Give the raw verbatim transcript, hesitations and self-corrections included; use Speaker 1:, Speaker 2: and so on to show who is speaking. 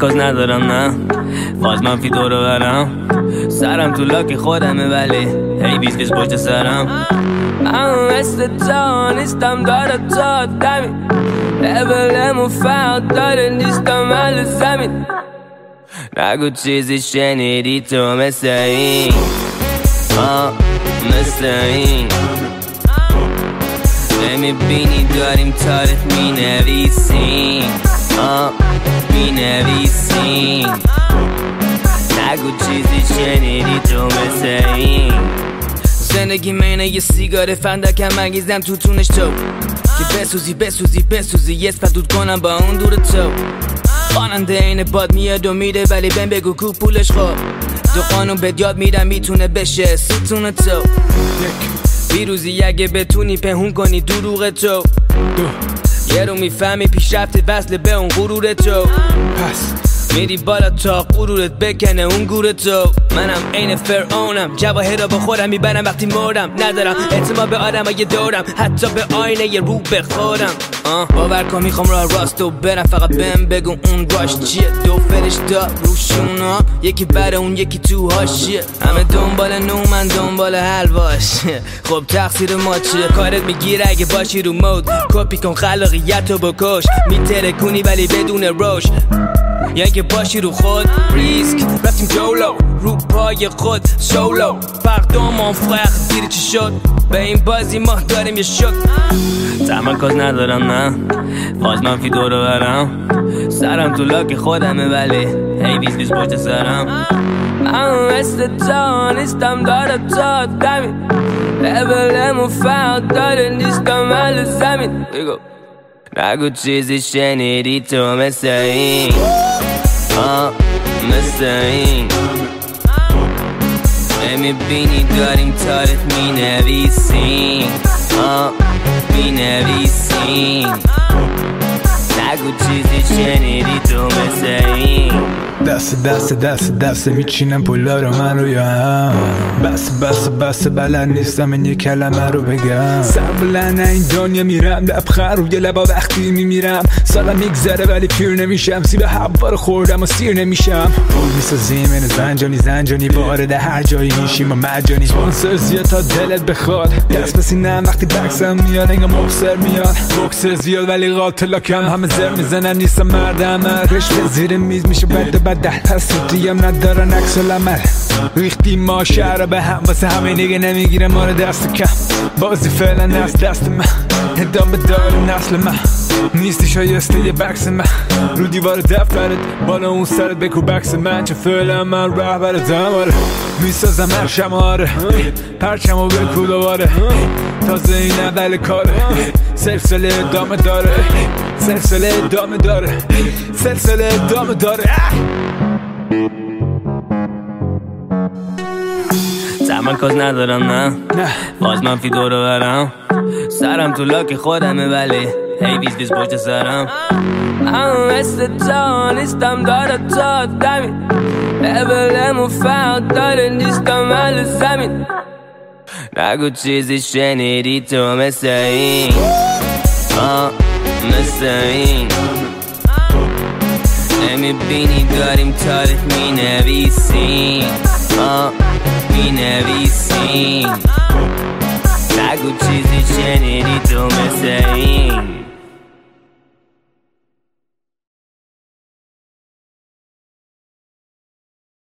Speaker 1: کاز ندارم نه فاز منفی دور و برم سرم تو لاک خودمه ولی هی بیز بیز پشت سرم من مثل تا نیستم داره تا دمی لبلمو فرق داره نیستم اهل زمین نگو چیزی شنیدی تو مثل این آه مثل این نمیبینی داریم تاریخ می نویسیم آه می نویسیم نگو چیزی شنیدی تو مثل این زندگی مینه یه سیگار فندکم مگیزم تو تونش تو که بسوزی بسوزی بسوزی یه سپدود کنم با اون دور تو خواننده این باد میاد و میره ولی بهم بگو کو پولش خوب دو قانون بهت یاد میدم میتونه بشه ستون تو بیروزی اگه بتونی پهون کنی دروغ تو یه رو میفهمی پیشرفت وصل به اون غرور تو پس میری بالا تا غرورت بکنه اون گور تو منم عین فرعونم جواهر با خودم میبرم وقتی مردم ندارم اعتماد به آدم های دورم حتی به آینه یه رو بخورم باور کن میخوام راه راست و برم فقط بهم بگو اون راش چیه دو فرشته روشونا یکی بره اون یکی تو هاشیه همه دنبال نو من دنبال حلواش خب تقصیر ما چیه کارت میگیره اگه باشی رو مود کپی کن خلاقیت رو بکش میتره کنی ولی بدون روش یا که باشی رو خود ریسک رفتیم جولو رو پای خود سولو فردا ما فرق دیری چی شد به این بازی ما داریم یه شک تمرکز ندارم نه فاز منفی دور و برم سرم تو لاک خودمه ولی هی بیز بیز پشت سرم من مثل تا نیستم داره تا دمی لبلمو فرق داره نیستم اهل زمین نگو چیزی شنیدی تو مثل این آه مثل این نمیبینی داریم تاریخ می نویسیم آه می نویسیم نگو چیزی شنیدی تو مثل این
Speaker 2: دست دست دست دست میچینم پولا رو من رو یا هم بس بس بس بلد نیستم این یه کلمه رو بگم سبلن این دنیا میرم لبخند روی لبا وقتی میمیرم سالم میگذره ولی پیر نمیشم سیب هوا رو خوردم و سیر نمیشم پول میسازیم این زنجانی زنجانی وارد هر جایی میشیم و مجانی سپانسر زیاد تا دلت بخواد دست بسینم وقتی بکسم میاد انگا مبصر میاد بکسر زیاد ولی قاتلا کم همه زر میزنن نیستم مرد عمل رشته زیر میز میشه بد بد پس سودیم ندارن عکس العمل ریختیم ما شهر به هم واسه همه دیگه نمیگیره ما رو دست کم بازی فعلا از دست من ادامه داره نسل من نیستی شایسته یه بکس من رو دیوار دفترت بالا اون سرت بکو بکس من چه فعلا من رهبرتم آره میسازم هر شماره پرچمو بکو دوباره تازه این اول کاره سلسله ادامه داره سلسله ادامه داره سلسله ادامه داره
Speaker 1: تمرکز ندارم نه فاز منفی دور و برم سرم تو لاک خودمه ولی هی بیز بیز پشت سرم من مثل تا نیستم داره تا دمی لبلمو فرق داره نیستم اهل زمین نگو چیزی شنیدی تو مثل این آه مثل این نمیبینی داریم تاریخ می نویسیم آه می نویسیم نگو چیزی شنیدی تو مثل این